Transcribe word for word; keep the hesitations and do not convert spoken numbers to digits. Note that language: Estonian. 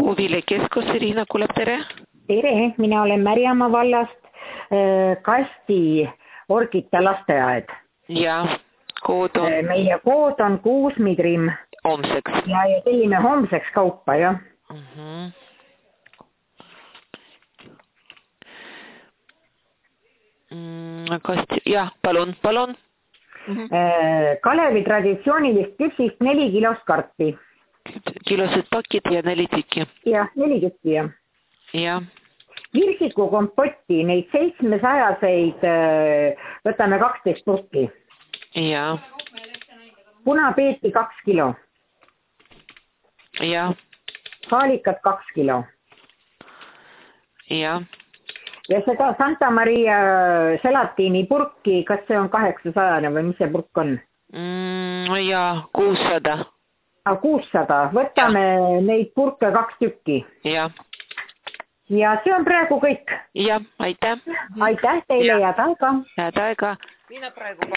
Huvilekeskus, Riina kuuleb, tere. Tere, mina olen Märjamaa vallast äh, Kasti Orgita lasteaed. Ja, kood on? Meie kood on kuus midrim. Homseks. Ja, ja tellime homseks kaupa, jah. Uh-huh. Mm, Kasti, jah, palun, palun. Uh-huh. Äh, Kalevi traditsioonilist küpsist neli kilost karpi. Kilosed pakid ja neli tükki. Jah, neli tükki, jah. Ja. Virsiku kompotti, neid seitsmesajaseid võtame kaksteist purki. Ja. Punapeeti kaks kilo. Ja. Haalikat kaks kilo. Ja. Ja seda Santa Maria selatiini purki, kas see on kaheksasajane või mis see purk on? Mm, ja, kuussada. kuussada. Võtame ja. Neid purke kaks tükki. Ja. Ja see on praegu kõik. Ja, aitäh. Aitäh teile ja taega. Ja taega. Mina praegu